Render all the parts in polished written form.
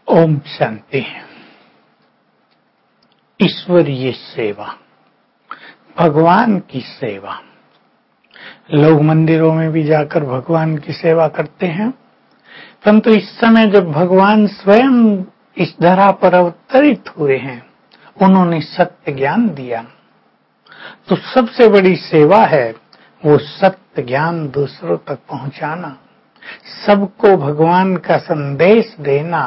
ओम शांति। ईश्वरीय सेवा, भगवान की सेवा। लोग मंदिरों में भी जाकर भगवान की सेवा करते हैं, परंतु इस समय जब भगवान स्वयं इस धरा पर अवतरित हुए हैं, उन्होंने सत्य ज्ञान दिया, तो सबसे बड़ी सेवा है वो सत्य ज्ञान दूसरों तक पहुंचाना, सबको भगवान का संदेश देना,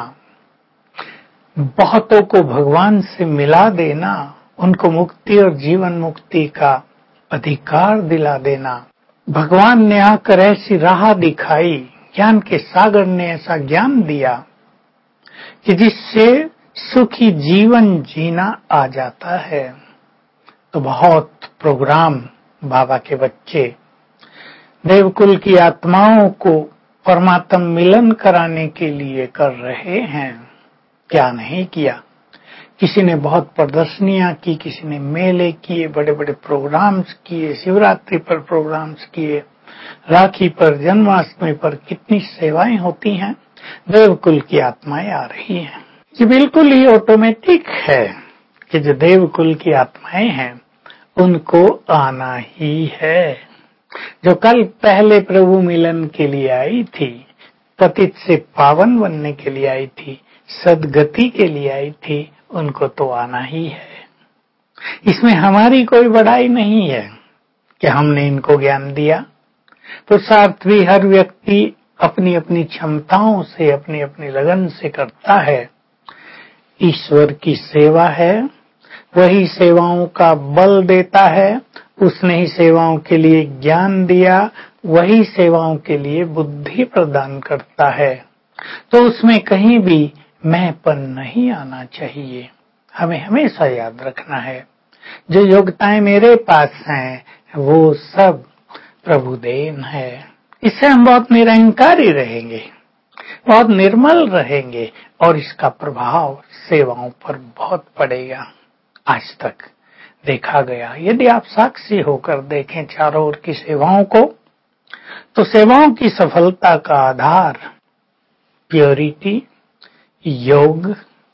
बहुतों को भगवान से मिला देना, उनको मुक्ति और जीवन मुक्ति का अधिकार दिला देना। भगवान ने आकर ऐसी राह दिखाई, ज्ञान के सागर ने ऐसा ज्ञान दिया कि जिससे सुखी जीवन जीना आ जाता है। तो बहुत प्रोग्राम बाबा के बच्चे देवकुल की आत्माओं को परमात्म मिलन कराने के लिए कर रहे हैं। क्या नहीं किया। किसी ने बहुत प्रदर्शनियां की, किसी ने मेले किए, बड़े बड़े प्रोग्राम्स किए, शिवरात्रि पर प्रोग्राम्स किए, राखी पर, जन्माष्टमी पर कितनी सेवाएं होती हैं। देवकुल की आत्माएं आ रही हैं। ये बिल्कुल ही ऑटोमेटिक है कि जो देवकुल की आत्माएं हैं उनको आना ही है। जो कल पहले प्रभु मिलन के लिए आई थी, पतित से पावन बनने के लिए आई थी, सदगति के लिए आई थी, उनको तो आना ही है। इसमें हमारी कोई बड़ाई नहीं है कि हमने इनको ज्ञान दिया। पुरुषार्थ भी हर व्यक्ति अपनी अपनी क्षमताओं से, अपनी अपनी लगन से करता है। ईश्वर की सेवा है, वही सेवाओं का बल देता है। उसने ही सेवाओं के लिए ज्ञान दिया, वही सेवाओं के लिए बुद्धि प्रदान करता है। तो उसमें कहीं भी मैंपन नहीं आना चाहिए। हमें हमेशा याद रखना है, जो योग्यताएं मेरे पास हैं वो सब प्रभु देन है। इससे हम बहुत निरंकारी रहेंगे, बहुत निर्मल रहेंगे और इसका प्रभाव सेवाओं पर बहुत पड़ेगा। आज तक देखा गया, यदि आप साक्षी होकर देखें चारों ओर की सेवाओं को, तो सेवाओं की सफलता का आधार प्योरिटी, योग,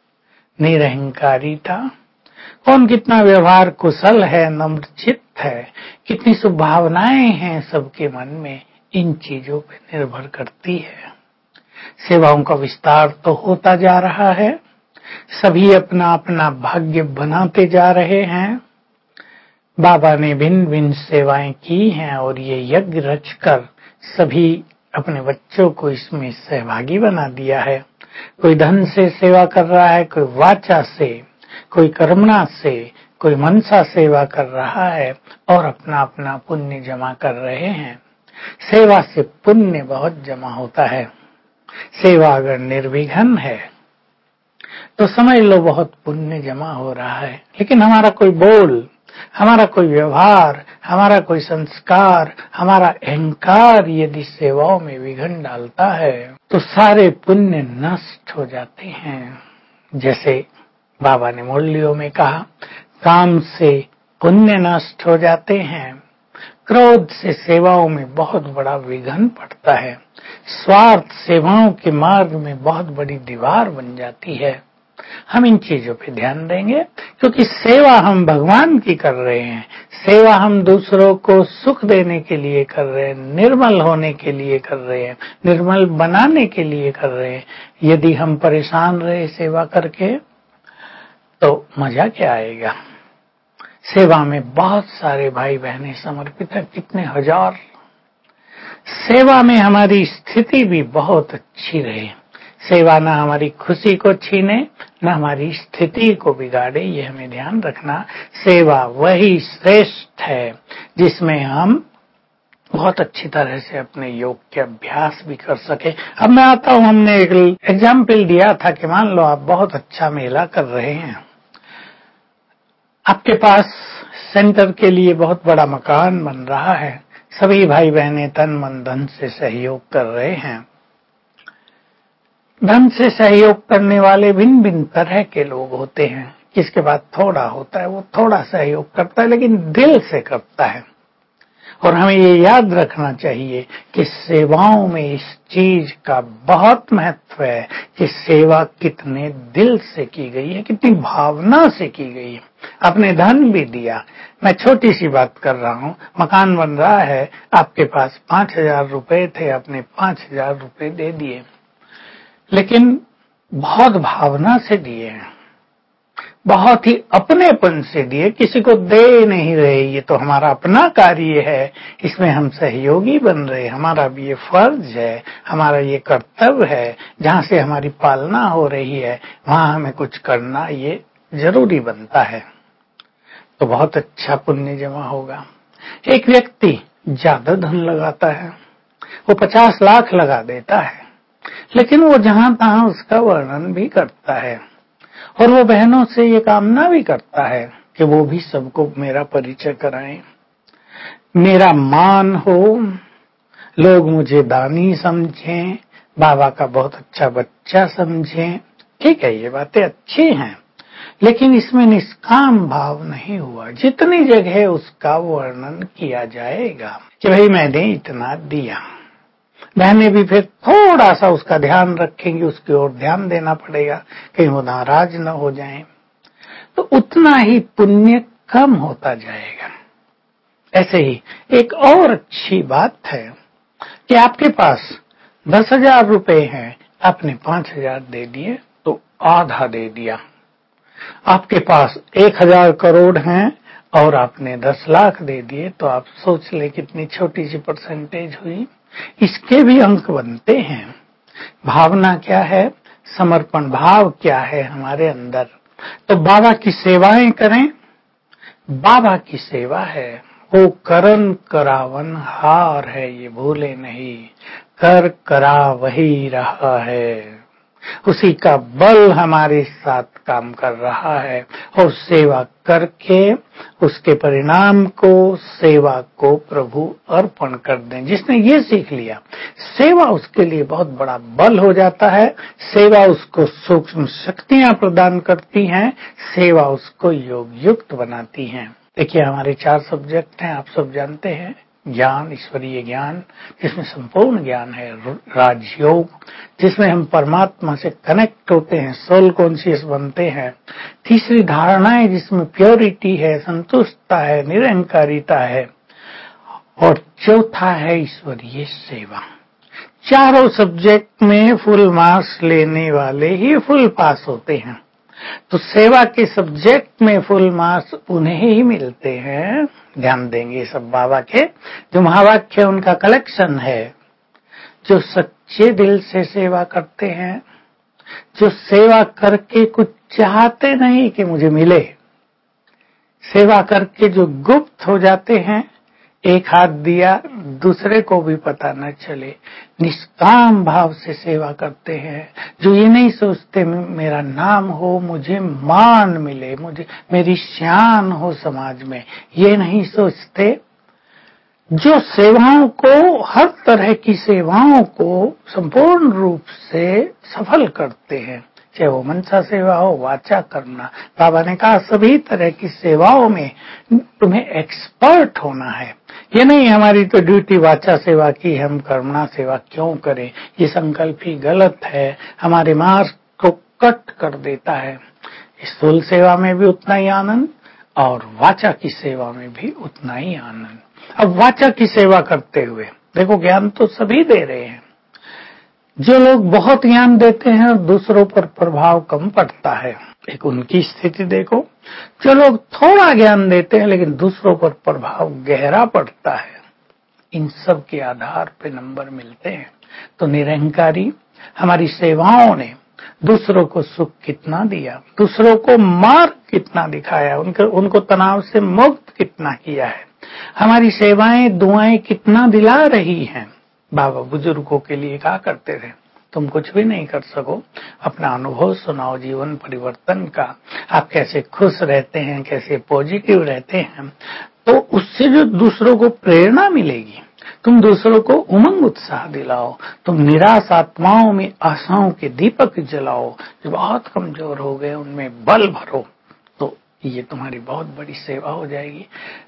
निरहंकारिता, कौन कितना व्यवहार कुशल है, नम्र चित्त है, कितनी शुभभावनाएं हैं सबके मन में, इन चीजों पर निर्भर करती है। सेवाओं का विस्तार तो होता जा रहा है, सभी अपना अपना भाग्य बनाते जा रहे हैं। बाबा ने भिन्न भिन्न सेवाएं की हैं और ये यज्ञ रचकर सभी अपने बच्चों को इसमें सहभागी बना दिया है। कोई धन से सेवा कर रहा है, कोई वाचा से, कोई कर्मणा से, कोई मनसा सेवा कर रहा है और अपना अपना पुण्य जमा कर रहे हैं। सेवा से पुण्य बहुत जमा होता है। सेवा अगर निर्विघ्न है तो समझ लो बहुत पुण्य जमा हो रहा है। लेकिन हमारा कोई बोल, हमारा कोई व्यवहार, हमारा कोई संस्कार, हमारा अहंकार यदि सेवाओं में विघ्न डालता है तो सारे पुण्य नष्ट हो जाते हैं। जैसे बाबा ने मुरलियों में कहा, काम से पुण्य नष्ट हो जाते हैं, क्रोध से सेवाओं में बहुत बड़ा विघ्न पड़ता है, स्वार्थ सेवाओं के मार्ग में बहुत बड़ी दीवार बन जाती है। हम इन चीजों पे ध्यान देंगे, क्योंकि सेवा हम भगवान की कर रहे हैं, सेवा हम दूसरों को सुख देने के लिए कर रहे हैं, निर्मल होने के लिए कर रहे हैं, निर्मल बनाने के लिए कर रहे हैं। यदि हम परेशान रहे सेवा करके तो मजा क्या आएगा। सेवा में बहुत सारे भाई बहनें समर्पित हैं, कितने हजार। सेवा में हमारी स्थिति भी बहुत अच्छी रहे। सेवा न हमारी खुशी को छीने, न हमारी स्थिति को बिगाड़े, ये हमें ध्यान रखना। सेवा वही श्रेष्ठ है जिसमें हम बहुत अच्छी तरह से अपने योग के अभ्यास भी कर सके। अब मैं आता हूं, हमने एक एग्जाम्पल दिया था कि मान लो आप बहुत अच्छा मेला कर रहे हैं, आपके पास सेंटर के लिए बहुत बड़ा मकान बन रहा है, सभी भाई बहनें तन मन धन से सहयोग कर रहे हैं। धन से सहयोग करने वाले भिन्न भिन्न तरह के लोग होते हैं। किसके पास थोड़ा होता है वो थोड़ा सहयोग करता है, लेकिन दिल से करता है। और हमें ये याद रखना चाहिए कि सेवाओं में इस चीज का बहुत महत्व है कि सेवा कितने दिल से की गई है, कितनी भावना से की गई है। आपने धन भी दिया। मैं छोटी सी बात कर रहा हूँ, मकान बन रहा है, आपके पास 5,000 रुपए थे, आपने 5,000 रुपए दे दिए, लेकिन बहुत भावना से दिए हैं, बहुत ही अपनेपन से दिए, किसी को दे नहीं रहे। ये तो हमारा अपना कार्य है, इसमें हम सहयोगी बन रहे, हमारा भी ये फर्ज है, हमारा ये कर्तव्य है। जहाँ से हमारी पालना हो रही है वहां हमें कुछ करना ये जरूरी बनता है, तो बहुत अच्छा पुण्य जमा होगा। एक व्यक्ति ज्यादा धन लगाता है, वो 50 लाख लगा देता है, लेकिन वो जहां तहां उसका वर्णन भी करता है और वो बहनों से ये कामना भी करता है कि वो भी सबको मेरा परिचय कराएं, मेरा मान हो, लोग मुझे दानी समझें, बाबा का बहुत अच्छा बच्चा समझें। ठीक है, ये बातें अच्छी हैं, लेकिन इसमें निष्काम भाव नहीं हुआ। जितनी जगह उसका वर्णन किया जाएगा कि भाई मैंने इतना दिया, बहनें भी फिर थोड़ा सा उसका ध्यान रखेंगी, उसकी ओर ध्यान देना पड़ेगा कहीं वो नाराज न हो जाएं, तो उतना ही पुण्य कम होता जाएगा। ऐसे ही एक और अच्छी बात है कि आपके पास 10,000 रुपए हैं, आपने 5,000 दे दिए तो आधा दे दिया। आपके पास 1,000 करोड़ हैं और आपने 10 लाख दे दिए, तो आप सोच ले कितनी छोटी सी परसेंटेज हुई। इसके भी अंक बनते हैं। भावना क्या है, समर्पण भाव क्या है हमारे अंदर। तो बाबा की सेवाएं करें, बाबा की सेवा है, वो करन करावन हार है, ये भूले नहीं, कर करा वही रहा है, उसी का बल हमारे साथ काम कर रहा है। और सेवा करके उसके परिणाम को, सेवा को प्रभु अर्पण कर दें। जिसने ये सीख लिया, सेवा उसके लिए बहुत बड़ा बल हो जाता है, सेवा उसको सूक्ष्म शक्तियां प्रदान करती हैं, सेवा उसको योग युक्त बनाती हैं। देखिए, हमारे 4 सब्जेक्ट हैं, आप सब जानते हैं। ज्ञान, ईश्वरीय ज्ञान, जिसमें संपूर्ण ज्ञान है। राजयोग, जिसमें हम परमात्मा से कनेक्ट होते हैं, सोल कॉन्शियस बनते हैं। तीसरी धारणाएं, जिसमें प्योरिटी है, संतुष्टता है, निरहंकारिता है। और चौथा है ईश्वरीय सेवा। चारों सब्जेक्ट में फुल मार्क्स लेने वाले ही फुल पास होते हैं। तो सेवा के सब्जेक्ट में फुल मार्क्स उन्हें ही मिलते हैं, ध्यान देंगे सब बाबा के जो महावाक्य उनका कलेक्शन है, जो सच्चे दिल से सेवा करते हैं, जो सेवा करके कुछ चाहते नहीं कि मुझे मिले, सेवा करके जो गुप्त हो जाते हैं, एक हाथ दिया दूसरे को भी पता न चले, निष्काम भाव से सेवा करते हैं, जो ये नहीं सोचते मेरा नाम हो, मुझे मान मिले, मुझे मेरी शान हो समाज में, ये नहीं सोचते। जो सेवाओं को, हर तरह की सेवाओं को संपूर्ण रूप से सफल करते हैं, चाहे वो मनसा सेवा हो, वाचा करना। बाबा ने कहा सभी तरह की सेवाओं में तुम्हें एक्सपर्ट होना है। ये नहीं हमारी तो ड्यूटी वाचा सेवा की, हम कर्मणा सेवा क्यों करें, ये संकल्प ही गलत है, हमारे मार्ग को कट कर देता है। स्थूल सेवा में भी उतना ही आनंद और वाचा की सेवा में भी उतना ही आनंद। अब वाचा की सेवा करते हुए देखो, ज्ञान तो सभी दे रहे हैं। जो लोग बहुत ज्ञान देते हैं और दूसरों पर प्रभाव कम पड़ता है, एक उनकी स्थिति देखो। जो लोग थोड़ा ज्ञान देते हैं लेकिन दूसरों पर प्रभाव गहरा पड़ता है, इन सब के आधार पे नंबर मिलते हैं। तो निरहंकारी हमारी सेवाओं ने दूसरों को सुख कितना दिया, दूसरों को मार्ग कितना दिखाया, उनको तनाव से मुक्त कितना किया है। हमारी सेवाएं, दुआएं कितना दिला रही हैं। बाबा बुजुर्गों के लिए कहा करते थे, तुम कुछ भी नहीं कर सको, अपना अनुभव सुनाओ जीवन परिवर्तन का, आप कैसे खुश रहते हैं, कैसे पॉजिटिव रहते हैं, तो उससे जो दूसरों को प्रेरणा मिलेगी। तुम दूसरों को उमंग उत्साह दिलाओ, तुम निराश आत्माओं में आशाओं के दीपक जलाओ, जो बहुत कमजोर हो गए उनमें बल भरो, तो ये तुम्हारी बहुत बड़ी सेवा हो जाएगी।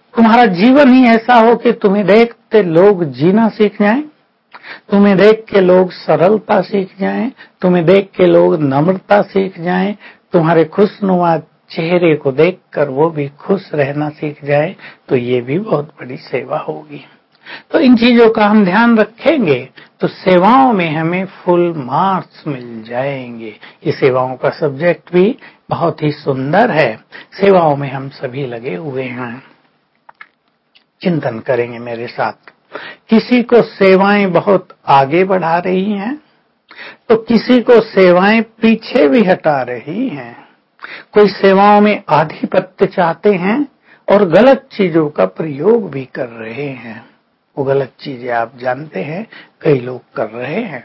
तुम्हारा जीवन ही ऐसा हो कि तुम्हें देखते लोग जीना सीख जाएं, तुम्हें देख के लोग सरलता सीख जाएं, तुम्हें देख के लोग नम्रता सीख जाएं, तुम्हारे खुशनुमा चेहरे को देखकर वो भी खुश रहना सीख जाए, तो ये भी बहुत बड़ी सेवा होगी। तो इन चीजों का हम ध्यान रखेंगे तो सेवाओं में हमें फुल मार्क्स मिल जाएंगे। ये सेवाओं का सब्जेक्ट भी बहुत ही सुंदर है। सेवाओं में हम सभी लगे हुए हैं। चिंतन करेंगे मेरे साथ। किसी को सेवाएं बहुत आगे बढ़ा रही हैं, तो किसी को सेवाएं पीछे भी हटा रही हैं। कोई सेवाओं में आधिपत्य चाहते हैं और गलत चीजों का प्रयोग भी कर रहे हैं। वो गलत चीजें आप जानते हैं कई लोग कर रहे हैं।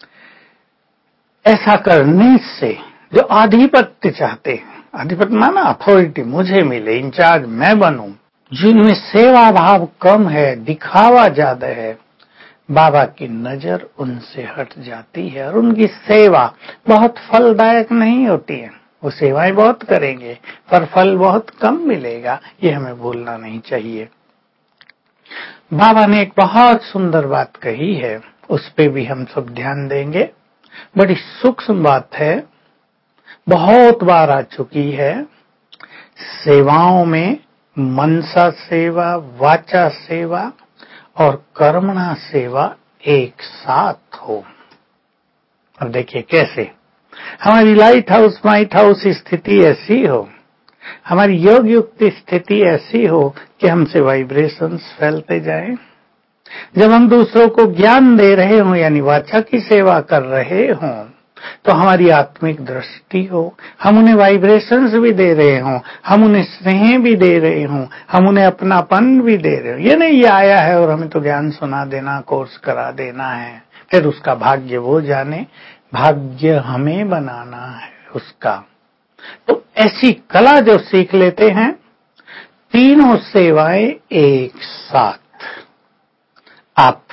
ऐसा करने से जो आधिपत्य चाहते हैं, आधिपत्य माना अथॉरिटी मुझे मिले, इंचार्ज मैं बनूं, जिनमें सेवा भाव कम है, दिखावा ज्यादा है, बाबा की नजर उनसे हट जाती है और उनकी सेवा बहुत फलदायक नहीं होती है। वो सेवाएं बहुत करेंगे पर फल बहुत कम मिलेगा, ये हमें भूलना नहीं चाहिए। बाबा ने एक बहुत सुंदर बात कही है, उस पे भी हम सब ध्यान देंगे। बड़ी सूक्ष्म बात है, बहुत बार आ चुकी है। सेवाओं में मनसा सेवा, वाचा सेवा और कर्मणा सेवा एक साथ हो। अब देखिए कैसे हमारी लाइट हाउस माइट हाउस स्थिति ऐसी हो, हमारी योग युक्त स्थिति ऐसी हो कि हमसे वाइब्रेशंस फैलते जाएं। जब हम दूसरों को ज्ञान दे रहे हों यानी वाचा की सेवा कर रहे हों, तो हमारी आत्मिक दृष्टि हो, हम उन्हें वाइब्रेशंस भी दे रहे हों, हम उन्हें स्नेह भी दे रहे हों, हम उन्हें अपनापन भी दे रहे हों। ये नहीं ये आया है और हमें तो ज्ञान सुना देना, कोर्स करा देना है, फिर उसका भाग्य वो जाने, भाग्य हमें बनाना है उसका। तो ऐसी कला जो सीख लेते हैं, तीनों सेवाएं एक साथ। आप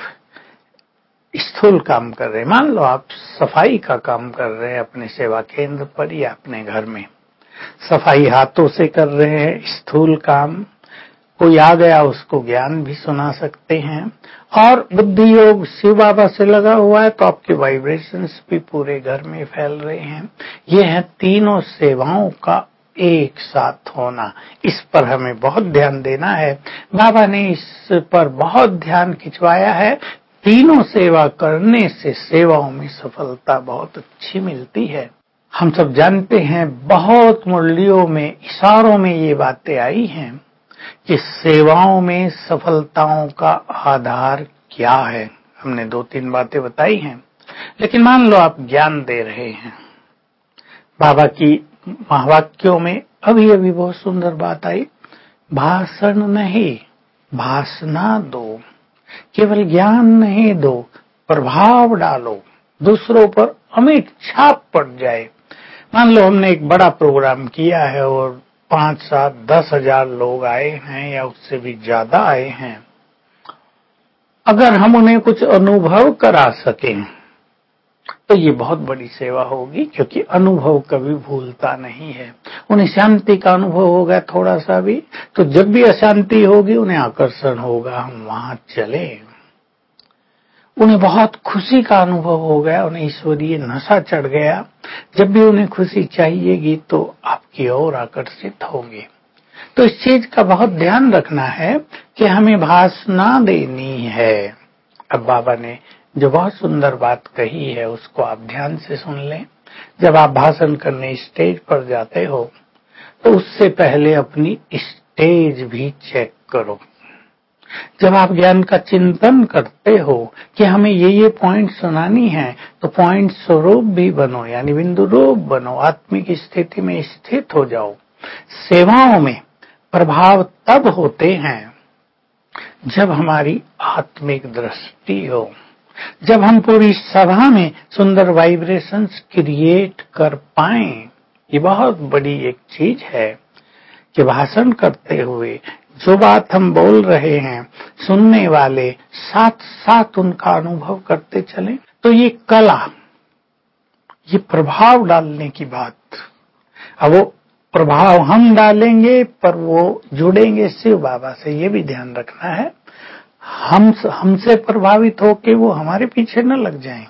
स्थूल काम कर रहे हैं, मान लो आप सफाई का काम कर रहे हैं अपने सेवा केंद्र पर या अपने घर में, सफाई हाथों से कर रहे हैं, स्थूल काम। कोई आ गया उसको ज्ञान भी सुना सकते हैं। और बुद्धि योग शिव बाबा से लगा हुआ है तो आपके वाइब्रेशंस भी पूरे घर में फैल रहे हैं। ये है तीनों सेवाओं का एक साथ होना। इस पर हमें बहुत ध्यान देना है। बाबा ने इस पर बहुत ध्यान खिंचवाया है। तीनों सेवा करने से सेवाओं में सफलता बहुत अच्छी मिलती है। हम सब जानते हैं बहुत मुरलियों में, इशारों में ये बातें आई हैं कि सेवाओं में सफलताओं का आधार क्या है। हमने 2-3 बातें बताई हैं, लेकिन मान लो आप ज्ञान दे रहे हैं। बाबा की महावाक्यों में अभी अभी बहुत सुंदर बात आई, भाषण नहीं भाषणा दो, केवल ज्ञान नहीं दो, प्रभाव डालो, दूसरों पर अमिट छाप पड़ जाए। मान लो हमने एक बड़ा प्रोग्राम किया है और 5-7-10 हजार लोग आए हैं या उससे भी ज्यादा आए हैं। अगर हम उन्हें कुछ अनुभव करा सकें तो ये बहुत बड़ी सेवा होगी, क्योंकि अनुभव कभी भूलता नहीं है। उन्हें शांति का अनुभव होगा थोड़ा सा भी, तो जब भी अशांति होगी उन्हें आकर्षण होगा, हम वहां चले। उन्हें बहुत खुशी का अनुभव हो गया, उन्हें ईश्वरीय नशा चढ़ गया, जब भी उन्हें खुशी चाहिएगी तो आपकी ओर आकर्षित होंगे। तो इस चीज का बहुत ध्यान रखना है कि हमें भाषणा देनी है। अब बाबा ने जो बहुत सुंदर बात कही है उसको आप ध्यान से सुन लें। जब आप भाषण करने स्टेज पर जाते हो तो उससे पहले अपनी स्टेज भी चेक करो। जब आप ज्ञान का चिंतन करते हो कि हमें ये पॉइंट सुनानी है, तो पॉइंट स्वरूप भी बनो, यानी बिंदु रूप बनो, आत्मिक स्थिति में स्थित हो जाओ। सेवाओं में प्रभाव तब होते हैं जब हमारी आत्मिक दृष्टि हो, जब हम पूरी सभा में सुंदर वाइब्रेशंस क्रिएट कर पाएं। ये बहुत बड़ी एक चीज है कि भाषण करते हुए जो बात हम बोल रहे हैं, सुनने वाले साथ साथ उनका अनुभव करते चलें। तो ये कला, ये प्रभाव डालने की बात। अब वो प्रभाव हम डालेंगे पर वो जुड़ेंगे शिव बाबा से, ये भी ध्यान रखना है। हमसे प्रभावित होके वो हमारे पीछे न लग जाएं।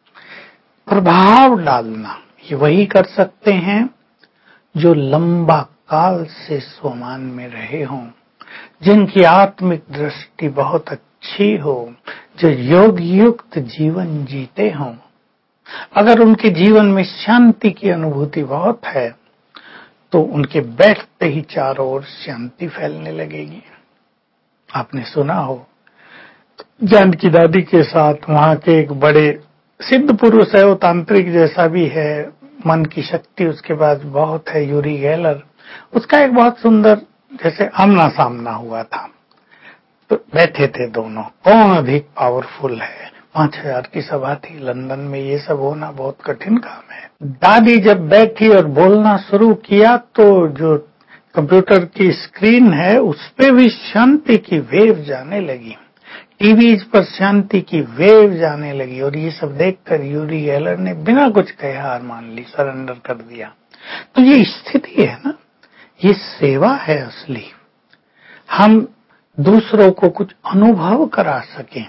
प्रभाव डालना ये वही कर सकते हैं जो लंबा काल से स्वमान में रहे हों, जिनकी आत्मिक दृष्टि बहुत अच्छी हो, जो योग युक्त जीवन जीते हों। अगर उनके जीवन में शांति की अनुभूति बहुत है तो उनके बैठते ही चारों ओर शांति फैलने लगेगी। आपने सुना हो जानकी दादी के साथ वहां के एक बड़े सिद्ध पुरुष है, वो तांत्रिक जैसा भी है, मन की शक्ति उसके पास बहुत है, यूरी गेलर। उसका एक बहुत सुंदर जैसे आमना सामना हुआ था। तो बैठे थे दोनों, कौन अधिक पावरफुल है। 5000 की सभा थी लंदन में, ये सब होना बहुत कठिन काम है। दादी जब बैठी और बोलना शुरू किया तो जो कंप्यूटर की स्क्रीन है उस पे भी शांति की वेव जाने लगी, टीवीज पर शांति की वेव जाने लगी। और ये सब देखकर यूरी गेलर ने बिना कुछ कहे हार मान ली, सरेंडर कर दिया। तो ये स्थिति है ना, ये सेवा है असली। हम दूसरों को कुछ अनुभव करा सकें,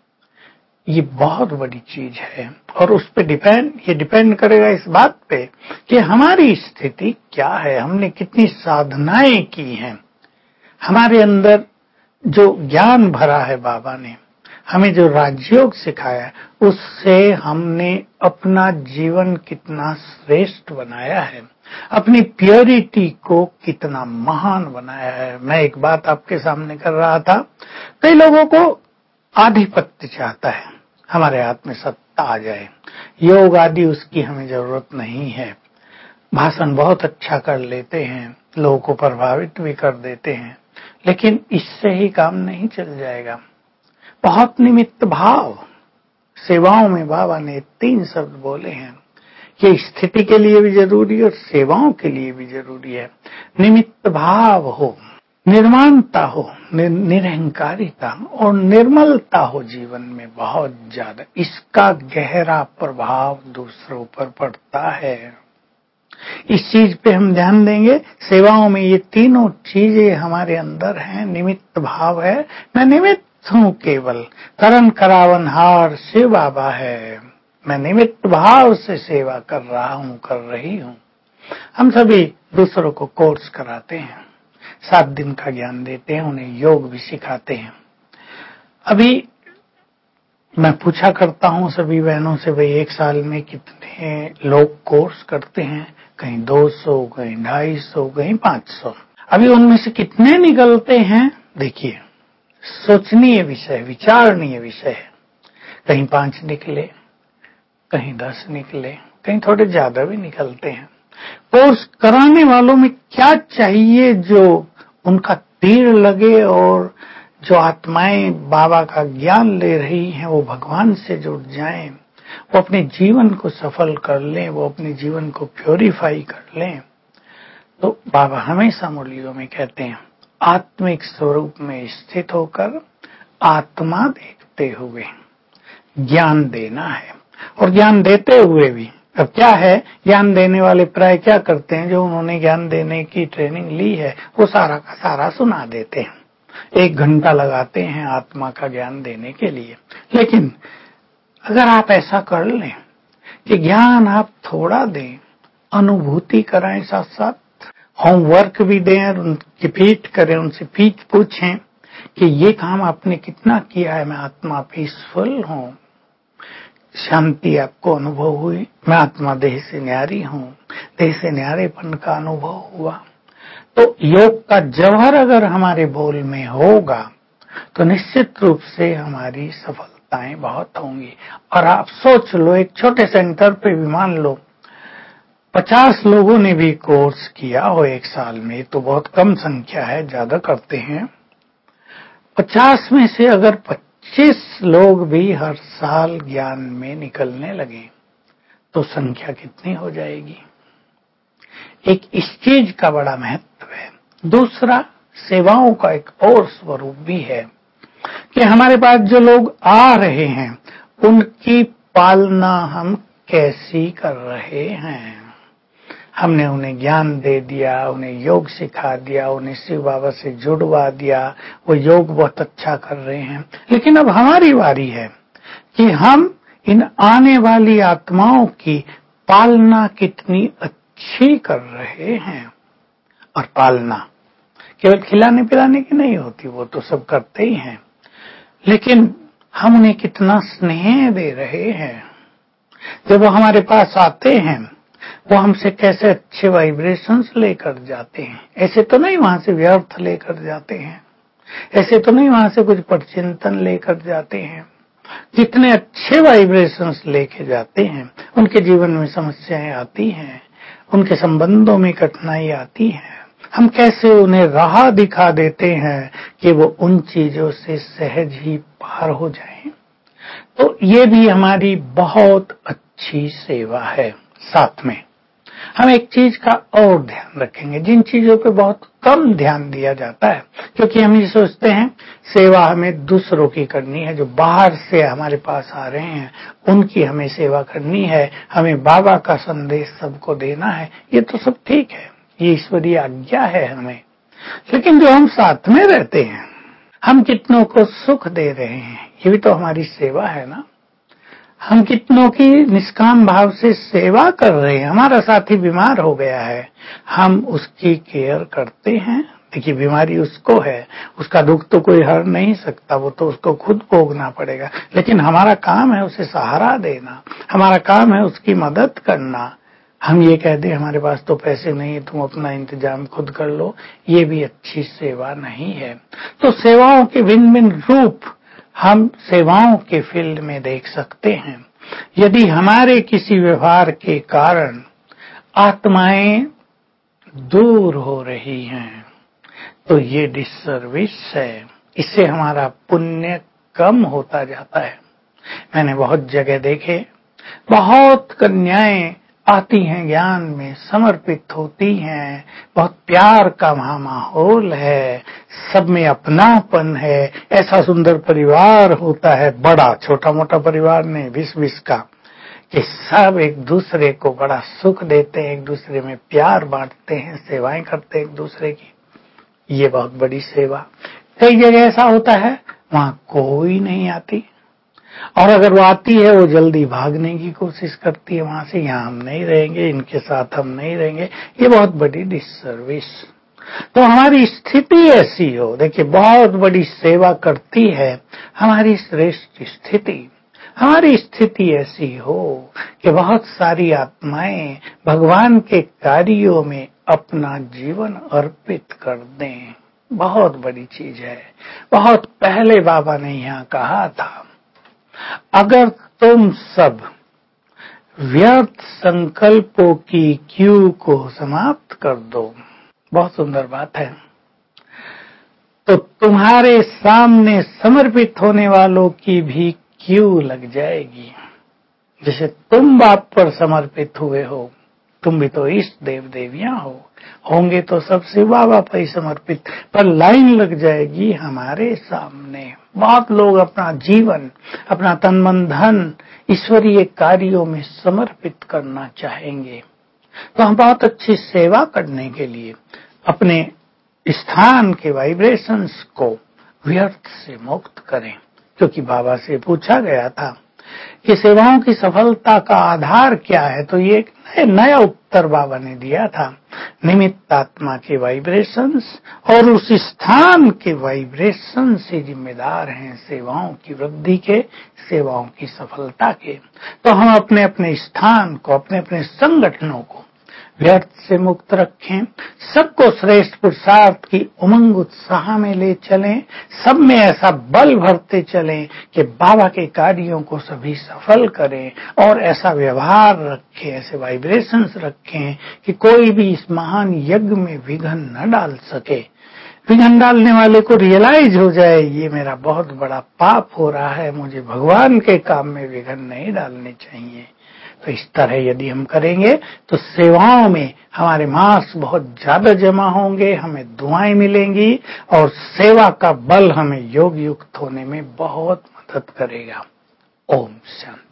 ये बहुत बड़ी चीज है। और उस पे ये डिपेंड करेगा इस बात पे कि हमारी स्थिति क्या है, हमने कितनी साधनाएं की हैं, हमारे अंदर जो ज्ञान भरा है बाबा ने, हमें जो राजयोग सिखाया है, उससे हमने अपना जीवन कितना श्रेष्ठ बनाया है, अपनी प्योरिटी को कितना महान बनाया है। मैं एक बात आपके सामने कर रहा था, कई लोगों को आधिपत्य चाहता है, हमारे हाथ में सत्ता आ जाए। योग आदि उसकी हमें जरूरत नहीं है। भाषण बहुत अच्छा कर लेते हैं, लोगों को प्रभावित भी कर देते हैं, लेकिन इससे ही काम नहीं चल जाएगा। बहुत निमित्त भाव, सेवाओं में बाबा ने 3 शब्द बोले हैं, ये स्थिति के लिए भी जरूरी है और सेवाओं के लिए भी जरूरी है। निमित्त भाव हो, निर्माणता हो, निरहंकारिता और निर्मलता हो जीवन में बहुत ज्यादा, इसका गहरा प्रभाव दूसरों पर पड़ता है। इस चीज पे हम ध्यान देंगे। सेवाओं में ये तीनों चीजें हमारे अंदर हैं। निमित्त भाव है, मैं निमित्त हूँ, केवल करण करावनहार शिव बाबा है, मैं निमित्त भाव से सेवा कर रहा हूँ, कर रही हूँ। हम सभी दूसरों को कोर्स कराते हैं, 7 दिन का ज्ञान देते हैं, उन्हें योग भी सिखाते हैं। अभी मैं पूछा करता हूँ सभी बहनों से, भाई 1 साल में कितने लोग कोर्स करते हैं? कहीं 200, कहीं 250, कहीं 500। अभी उनमें से कितने निकलते हैं? देखिए, सोचनीय विषय, विचारणीय विषय है। कहीं 5 निकले, कहीं 10 निकले, कहीं थोड़े ज्यादा भी निकलते हैं। कोर्स कराने वालों में क्या चाहिए जो उनका तीर लगे और जो आत्माएं बाबा का ज्ञान ले रही हैं वो भगवान से जुड़ जाएं, वो अपने जीवन को सफल कर लें, वो अपने जीवन को प्योरीफाई कर लें। तो बाबा हमेशा मुरलियों में कहते हैं, आत्मिक स्वरूप में स्थित होकर आत्मा देखते हुए ज्ञान देना है। और ज्ञान देते हुए भी, अब क्या है, ज्ञान देने वाले प्राय क्या करते हैं, जो उन्होंने ज्ञान देने की ट्रेनिंग ली है वो सारा का सारा सुना देते हैं। 1 घंटा लगाते हैं आत्मा का ज्ञान देने के लिए। लेकिन अगर आप ऐसा कर लें कि ज्ञान आप थोड़ा दें, अनुभूति कराएं, साथ साथ होमवर्क भी दें और उनकी पीठ करें, उनसे पीठ पूछें कि ये काम आपने कितना किया है, मैं आत्मा पीसफुल हूँ, शांति आपको अनुभव हुई, मैं आत्मा देह से न्यारी हूँ, देह से न्यारेपन का अनुभव हुआ। तो योग का जौहर अगर हमारे बोल में होगा तो निश्चित रूप से हमारी सफलताएं बहुत होंगी। और आप सोच लो, एक छोटे सेंटर पे भी मान लो 50 लोगों ने भी कोर्स किया हो 1 साल में, तो बहुत कम संख्या है, ज्यादा करते हैं। 50 में से अगर 25 लोग भी हर साल ज्ञान में निकलने लगे तो संख्या कितनी हो जाएगी। एक इस चीज का बड़ा महत्व है। दूसरा, सेवाओं का एक और स्वरूप भी है कि हमारे पास जो लोग आ रहे हैं उनकी पालना हम कैसी कर रहे हैं। हमने उन्हें ज्ञान दे दिया, उन्हें योग सिखा दिया, उन्हें शिव बाबा से जुड़वा दिया, वो योग बहुत अच्छा कर रहे हैं। लेकिन अब हमारी बारी है कि हम इन आने वाली आत्माओं की पालना कितनी अच्छी कर रहे हैं। और पालना केवल खिलाने पिलाने की नहीं होती, वो तो सब करते ही हैं, लेकिन हम उन्हें कितना स्नेह दे रहे हैं। जब वो हमारे पास आते हैं, वो हमसे कैसे अच्छे वाइब्रेशंस लेकर जाते हैं। ऐसे तो नहीं वहां से व्यर्थ लेकर जाते हैं, ऐसे तो नहीं वहां से कुछ परचिंतन लेकर जाते हैं। कितने अच्छे वाइब्रेशंस लेके जाते हैं। उनके जीवन में समस्याएं आती हैं, उनके संबंधों में कठिनाई आती है, हम कैसे उन्हें राह दिखा देते हैं कि वो उन चीजों से सहज ही पार हो जाएं। तो ये भी हमारी बहुत अच्छी सेवा है। साथ में हम एक चीज का और ध्यान रखेंगे, जिन चीजों पे बहुत कम ध्यान दिया जाता है, क्योंकि हम ये सोचते हैं सेवा हमें दूसरों की करनी है, जो बाहर से हमारे पास आ रहे हैं उनकी हमें सेवा करनी है, हमें बाबा का संदेश सबको देना है। ये तो सब ठीक है, ये ईश्वरीय आज्ञा है हमें। लेकिन जो हम साथ में रहते हैं, हम कितनों को सुख दे रहे हैं, ये भी तो हमारी सेवा है ना। हम कितनों की निष्काम भाव से सेवा कर रहे हैं। हमारा साथी बीमार हो गया है, हम उसकी केयर करते हैं। देखिए, बीमारी उसको है, उसका दुख तो कोई हर नहीं सकता, वो तो उसको खुद भोगना पड़ेगा। लेकिन हमारा काम है उसे सहारा देना, हमारा काम है उसकी मदद करना। हम ये कह दें हमारे पास तो पैसे नहीं है, तुम अपना इंतजाम खुद कर लो, ये भी अच्छी सेवा नहीं है। तो सेवाओं के भिन्न भिन्न रूप हम सेवाओं के फील्ड में देख सकते हैं। यदि हमारे किसी व्यवहार के कारण आत्माएं दूर हो रही हैं, तो ये डिससर्विस है, इससे हमारा पुण्य कम होता जाता है। मैंने बहुत जगह देखे, बहुत कन्याएं आती हैं, ज्ञान में समर्पित होती हैं, बहुत प्यार का वहां माहौल है, सब में अपनापन है, ऐसा सुंदर परिवार होता है, बड़ा, छोटा मोटा परिवार नहीं, 20-20 का, कि सब एक दूसरे को बड़ा सुख देते हैं, एक दूसरे में प्यार बांटते हैं, सेवाएं करते हैं एक दूसरे की। ये बहुत बड़ी सेवा। कई जगह ऐसा होता है वहां कोई नहीं आती, और अगर वो आती है वो जल्दी भागने की कोशिश करती है वहां से, यहाँ हम नहीं रहेंगे, इनके साथ हम नहीं रहेंगे। ये बहुत बड़ी डिससर्विस। तो हमारी स्थिति ऐसी हो, देखिए, बहुत बड़ी सेवा करती है हमारी श्रेष्ठ स्थिति। हमारी स्थिति ऐसी हो कि बहुत सारी आत्माएं भगवान के कार्यों में अपना जीवन अर्पित कर दें। बहुत बड़ी चीज है। बहुत पहले बाबा ने यहाँ कहा था, अगर तुम सब व्यर्थ संकल्पों की क्यू को समाप्त कर दो, बहुत सुंदर बात है, तो तुम्हारे सामने समर्पित होने वालों की भी क्यू लग जाएगी। जैसे तुम बाप पर समर्पित हुए हो, तुम भी तो इष्ट देव देवियां हो, होंगे तो सबसे बाबा पर ही समर्पित, पर लाइन लग जाएगी हमारे सामने। बहुत लोग अपना जीवन, अपना तन मन धन ईश्वरीय कार्यों में समर्पित करना चाहेंगे। तो हम बहुत अच्छी सेवा करने के लिए अपने स्थान के वाइब्रेशंस को व्यर्थ से मुक्त करें, क्योंकि बाबा से पूछा गया था कि सेवाओं की सफलता का आधार क्या है, तो ये एक नया उत्तर बाबा ने दिया था, निमित्त आत्मा के वाइब्रेशंस और उस स्थान के वाइब्रेशन से जिम्मेदार हैं सेवाओं की वृद्धि के, सेवाओं की सफलता के। तो हम अपने अपने स्थान को, अपने अपने संगठनों को व्यर्थ से मुक्त रखें, सबको श्रेष्ठ पुरुषार्थ की उमंग उत्साह में ले चलें, सब में ऐसा बल भरते चलें कि बाबा के कार्यों को सभी सफल करें, और ऐसा व्यवहार रखें, ऐसे वाइब्रेशंस रखें कि कोई भी इस महान यज्ञ में विघ्न न डाल सके। विघ्न डालने वाले को रियलाइज हो जाए, ये मेरा बहुत बड़ा पाप हो रहा है, मुझे भगवान के काम में विघ्न नहीं डालने चाहिए। तो इस तरह यदि हम करेंगे तो सेवाओं में हमारे मार्क्स बहुत ज्यादा जमा होंगे, हमें दुआएं मिलेंगी, और सेवा का बल हमें योग युक्त होने में बहुत मदद करेगा। ओम शांति।